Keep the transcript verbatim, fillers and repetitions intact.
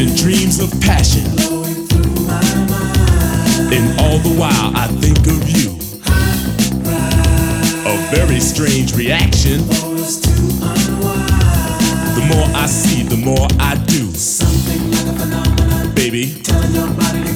and dreams of passion. And all the while I think of you. A very strange reaction. The more I see, the more I do. Something like a phenomenon. Baby, telling your body to